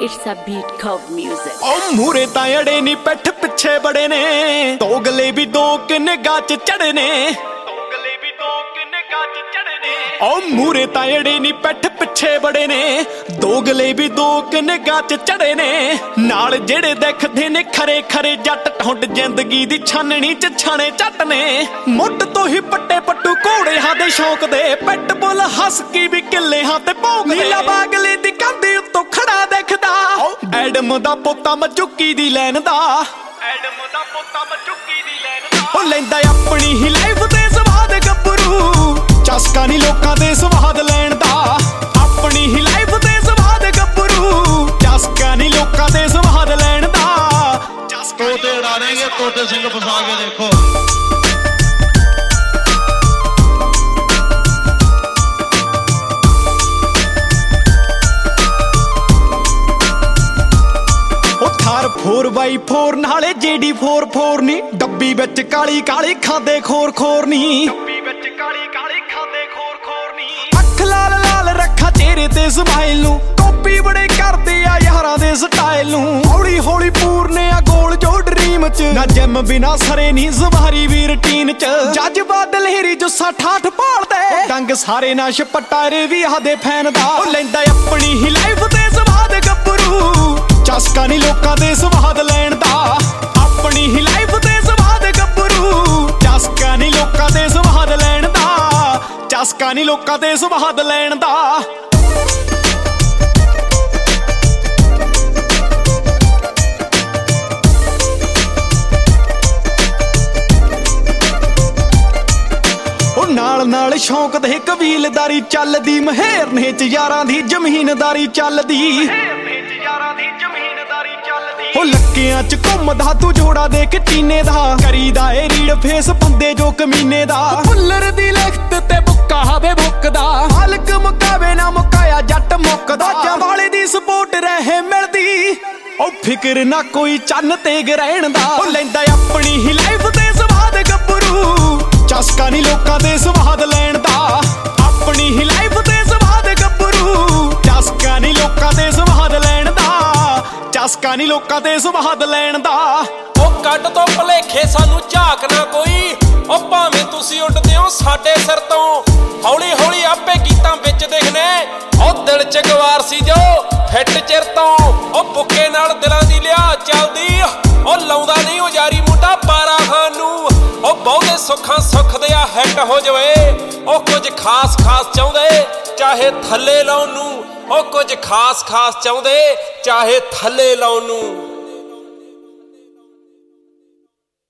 It's a beat called music. ओ मूरे ਤਾਂ ਅੜੇ ਨੀ ਪਿੱਠ ਪਿੱਛੇ ਬੜੇ ਨੇ ਦੋਗਲੇ ਵੀ ਦੋ ਕਿੰਨੇ ਗਾਚ ਚੜੇ ਨੇ ओ मूरे ਤਾਂ ਅੜੇ ਨੀ ਪਿੱਠ ਪਿੱਛੇ ਬੜੇ ਨੇ ਦੋਗਲੇ ਵੀ ਦੋ ਕਿੰਨੇ ਗਾਚ ਚੜੇ ਨੇ ਨਾਲ ਜਿਹੜੇ ਦੇਖਦੇ ਨੇ ਖਰੇ ਖਰੇ ਜੱਟ ਠੁੰਡ ਜ਼ਿੰਦਗੀ ਦੀ ਛਾਨਣੀ ਚ ਛਾਣੇ ਝੱਟ ਨੇ ਮੁੱਢ ਤੋਂ ਹੀ ਪੱਟੇ ਪੱਟੂ ਘੋੜੇ ਹਾਂ ਦੇ ਸ਼ੌਂਕ ਦੇ ਪਿੱਟ ਬੁੱਲ ਹਸਕੀ ਵੀ ਕਿੱਲੇ ਹਾਂ ਤੇ ਭੌਂਕਦੇ ਨੀਲਾ ਬਾਗਲੇ ਦੀ ਕੰਧੀ ਉੱਤੋਂ ਖੜਾ ਦੇਖਦਾ ਐਡਮ ਦਾ ਪੋਤਾ ਮਚੁੱਕੀ ਦੀ ਲੈਣ ਦਾ ਉਹ ਲੈਂਦਾ ਆਪਣੀ ਹੀ ਲਾਈਫ ਤੇ ਸਵਾਦ ਗੱਭਰੂ ਚਸਕਾ ਨੀ ਲੋਕਾਂ ਦੇ ਸਵਾਦ ਲੈਣ ਦਾ ਆਪਣੀ ਹੀ ਲਾਈਫ ਤੇ ਸਵਾਦ ਗੱਭਰੂ ਚਸਕਾ ਨੀ ਲੋਕਾਂ ਦੇ ਸਵਾਦ ਲੈਣ ਦਾ ਤੋਤੇ ਉਡਾ ਦੇਂਗੇ ਤੋਤੇ ਸਿੰਘ ਫਸਾ ਕੇ ਦੇਖੋ ਥਾਰ 4x4 ਨਾਲੇ JD44 ਨੀ ਡੱਬੀ ਵਿੱਚ ਕਾਲੀ ਕਾਲੀ ਖਾਂਦੇ ਖੋਰ ਖੋਰ ਨੀ ਅੱਖ ਲਾਲ ਲਾਲ ਰੱਖਾ ਚਿਹਰੇ ਤੇ ਸਮਾਈਲ ਨੂੰ ਕਾਪੀ ਬੜੇ ਕਰਦੇ ਆ ਯਾਰਾਂ ਦੇ ਸਟਾਈਲ ਨੂੰ ਹੌਲੀ ਹੌਲੀ ਪੂਰਨੇ ਆ ਗੋਲ ਜੋ ਡ੍ਰੀਮ ਚ ਨਾ ਜਿਮ ਬਿਨਾ ਸਰੇ ਨੀ ਜ਼ਵਾਰੀ ਵੀ ਰੂਟੀਨ ਚ ਜੱਜ ਬਾਦਲ ਹੀਰੀ ਜੁੱਸਾ ਠਾਠ ਭਾਲਦੇ ਡੰਗ ਸਾਰੇ ਨਾ ਛਪਟਾਰੇ ਵੀ ਆਦੇ ਫੈਨ ਦਾ ਉਹ ਲੈਂਦਾ ਆਪਣੀ ਹੀ ਲਾਈਫ ਤੇ ਸਵਾਦ ਗੱਭਰੂ ਚਸਕਾ ਨੀ ਲੋਕਾਂ ਦੇ ਸਵਾਦ ਲੈਣ ਦਾ ਆਪਣੀ ਹੀ ਲਾਈਫ ਤੇ ਸਵਾਦ ਗੱਭਰੂ ਚਸਕਾ ਨੀ ਲੋਕਾਂ ਦੇ ਸਵਾਦ ਲੈਣ ਦਾ ਚਸਕਾ ਨੀ ਲੋਕਾਂ ਦੇ ਸਵਾਦ ਲੈਣ ਦਾ ਨਾਲ ਨਾਲ ਸ਼ੌਂਕ ਦੇ ਕਬੀਲਦਾਰੀ ਚੱਲਦੀ ਮਹਿਰ ਨੇ ਚ ਯਾਰਾਂ ਦੀ ਜ਼ਮੀਨਦਾਰੀ ਚੱਲਦੀ ਉਹ ਲੱਕਿਆਂ ਚ ਘੁੰਮਦਾ ਤੂੰ ਜੋੜਾ ਦੇ ਕੇ ਚੀਨੇ ਦਾ ਕਰੀਦਾ ਏ ਰੀੜ ਫੇਸ ਬੰਦੇ ਜੋ ਕਮੀਨੇ ਦਾ ਫੁੱਲਰ ਦੀ ਲਿਖਤ ਤੇ ਬੁੱਕਾ ਹਵੇ ਬੁੱਕਦਾ ਹਲਕ ਮੁਕਾਵੇ ਨਾ ਮੁਕਾਇਆ ਜੱਟ ਮੁੱਕਦਾ ਜਵਾਲੇ ਦੀ ਸਪੋਰਟ ਰਹੇ ਮਿਲਦੀ ਉਹ ਫਿਕਰ ਨਾ ਕੋਈ ਚੰਨ ਤੇ ਗਰਹਿਣ ਦਾ ਉਹ ਲੈਂਦਾ ਆਪਣੀ ਹੀ ਲਾਈਫ ਤੇ ਸਵਾਦ ਗੱਭਰੂ ਚਸਕਾ ਨੀ ਲੋਕਾਂ ਦੇ ਸਵਾਦ ਲੈਣ ਦਾ ਆਪਣੀ ਹੀ ਲਾਈਫ ਤੇ ਸਵਾਦ ਗੱਭਰੂ ਚਸਕਾ ਨੀ ਲੋਕਾਂ ਦੇ ਸਵਾਦ ਲੈਣ ਦਾ ਚਸਕਾ ਨੀ ਲੋਕਾਂ ਦੇ ਸਵਾਦ ਲੈਣ ਦਾ ਉਹ ਕੱਢ ਤੋਂ ਭਲੇਖੇ ਸਾਨੂੰ ਝਾਕ ਨਾ ਕੋਈ ਉਹ ਭਾਵੇਂ ਤੁਸੀਂ ਉੱਡਦੇ ਹੋ ਸਾਡੇ ਸਿਰ ਤੋਂ ਹੌਲੀ ਹੌਲੀ ਆਪੇ ਗੀਤਾਂ ਵਿੱਚ ਦਿਖਨੇ ਉਹ ਦਿਲ ਚ ਗਵਾਰ ਸੀ ਜੋ ਫਿੱਟ ਚਿਰ ਤੋਂ ਉਹ ਬੁੱਕੇ ਨਾਲ ਦਿਲਾਂ ਦੀ ਲਿਆ ਚੱਲਦੀ ਉਹ ਲਾਉਂਦਾ ਨਹੀਂ ਉਹ ਯਾਰੀ ਮੁੰਡਾ ਪਾਰਾ ਖਾਨ ਨੂੰ ਉਹ ਬਹੁਤੇ ਸੁੱਖਾਂ ਸੁੱਖ ਦਿਆ ਹਿੱਟ ਹੋ ਜਾਵੇ ਉਹ ਕੁਝ ਖਾਸ ਖਾਸ ਚਾਹੁੰਦੇ ਚਾਹੇ ਥੱਲੇ ਲਾਉਣ ਨੂੰ ਉਹ ਕੁਝ ਖਾਸ ਖਾਸ ਚਾਹੁੰਦੇ ਚਾਹੇ ਥੱਲੇ ਲਾਉਣ ਨੂੰ